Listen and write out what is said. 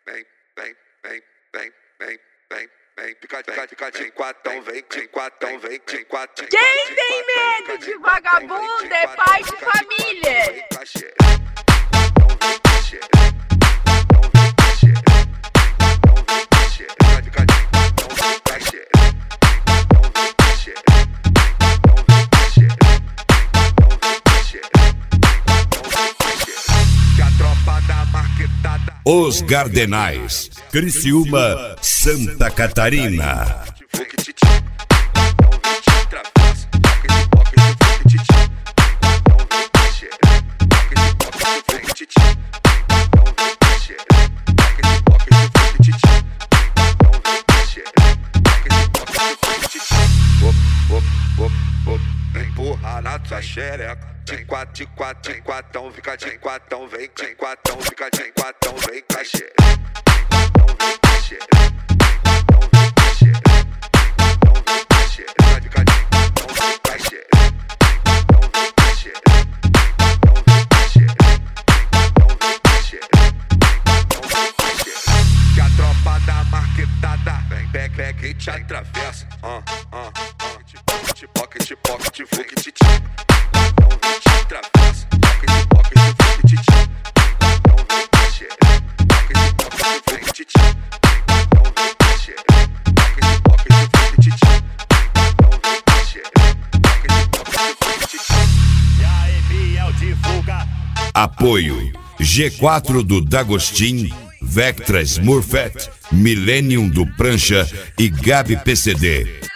Fica de quatão, vem, de quatão, vem, de quatão. Quem tem medo de vagabundo é pai de família. Os Gardenais, Criciúma, Santa Catarina. Empurra na tua xereca. De quatão, fica de quatão, vem, de quatão, fica de quatão, vem, com a xereca. Que a tropa da marquetada vem, pega e te atravessa. Pocket, fuck, te atravessa. Pocket, fuck, te Apoio G4 do D'Agostin, Vectra Smurfette, Millennium do Prancha e Gabi PCD.